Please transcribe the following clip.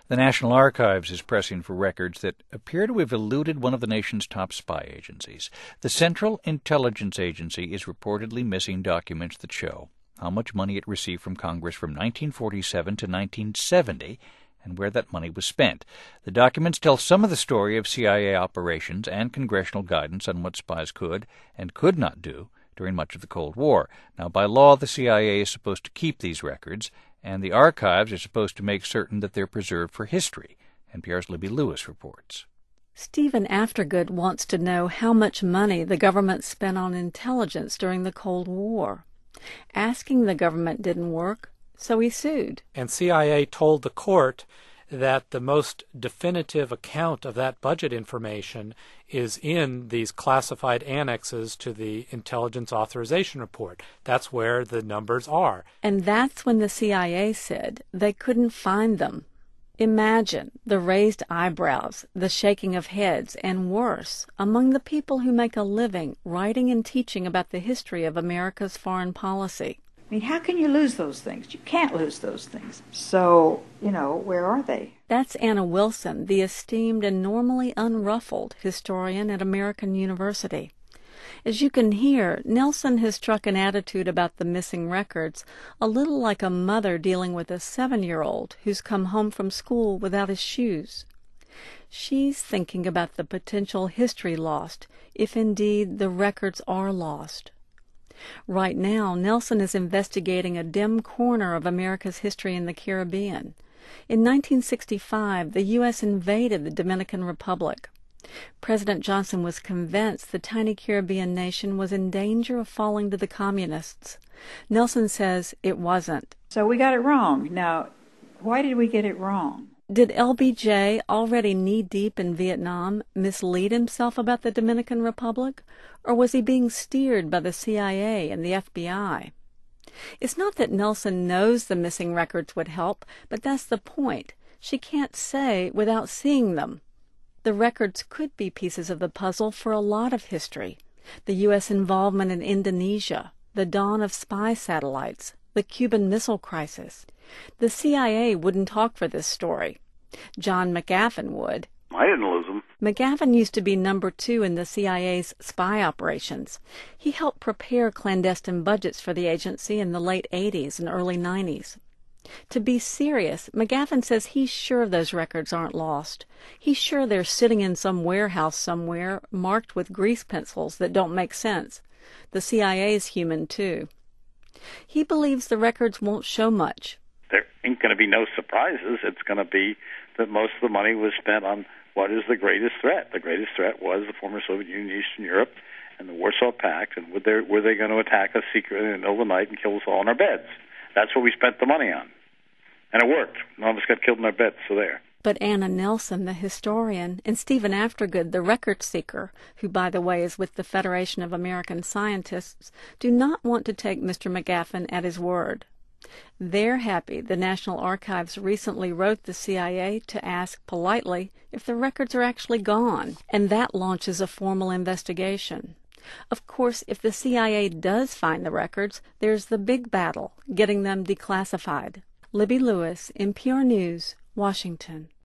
The National Archives is pressing for records that appear to have eluded one of the nation's top spy agencies. The Central Intelligence Agency is reportedly missing documents that show how much money it received from Congress from 1947 to 1970 and where that money was spent. The documents tell some of the story of CIA operations and congressional guidance on what spies could and could not do during much of the Cold War. Now, by law, the CIA is supposed to keep these records, and the archives are supposed to make certain that they're preserved for history. NPR's Libby Lewis reports. Stephen Aftergood wants to know how much money the government spent on intelligence during the Cold War. Asking the government didn't work, so he sued. And CIA told the court that the most definitive account of that budget information is in these classified annexes to the Intelligence Authorization Report. That's where the numbers are. And that's when the CIA said they couldn't find them. Imagine the raised eyebrows, the shaking of heads, and worse, among the people who make a living writing and teaching about the history of America's foreign policy. I mean, how can you lose those things? You can't lose those things. So, where are they? That's Anna Wilson, the esteemed and normally unruffled historian at American University. As you can hear, Nelson has struck an attitude about the missing records a little like a mother dealing with a 7-year-old who's come home from school without his shoes. She's thinking about the potential history lost, if indeed the records are lost. Right now, Nelson is investigating a dim corner of America's history in the Caribbean. In 1965, the U.S. invaded the Dominican Republic. President Johnson was convinced the tiny Caribbean nation was in danger of falling to the communists. Nelson says it wasn't. So we got it wrong. Now, why did we get it wrong? Did LBJ, already knee-deep in Vietnam, mislead himself about the Dominican Republic? Or was he being steered by the CIA and the FBI? It's not that Nelson knows the missing records would help, but that's the point. She can't say without seeing them. The records could be pieces of the puzzle for a lot of history. The U.S. involvement in Indonesia, the dawn of spy satellites, the Cuban Missile Crisis. The CIA wouldn't talk for this story. John McGavin would. I didn't lose them. McGavin used to be number 2 in the CIA's spy operations. He helped prepare clandestine budgets for the agency in the late 80s and early 90s. To be serious, McGavin says he's sure those records aren't lost. He's sure they're sitting in some warehouse somewhere, marked with grease pencils that don't make sense. The CIA's human, too. He believes the records won't show much. There ain't going to be no surprises. It's going to be that most of the money was spent on what is the greatest threat. The greatest threat was the former Soviet Union, Eastern Europe, and the Warsaw Pact, and were they going to attack us secretly in the middle of the night and kill us all in our beds? That's what we spent the money on. And it worked. None of us got killed in our beds, so there. But Anna Nelson, the historian, and Stephen Aftergood, the record seeker, who, by the way, is with the Federation of American Scientists, do not want to take Mr. McGavin at his word. They're happy the National Archives recently wrote the CIA to ask politely if the records are actually gone, and that launches a formal investigation. Of course, if the CIA does find the records, there's the big battle, getting them declassified. Libby Lewis, NPR News, Washington.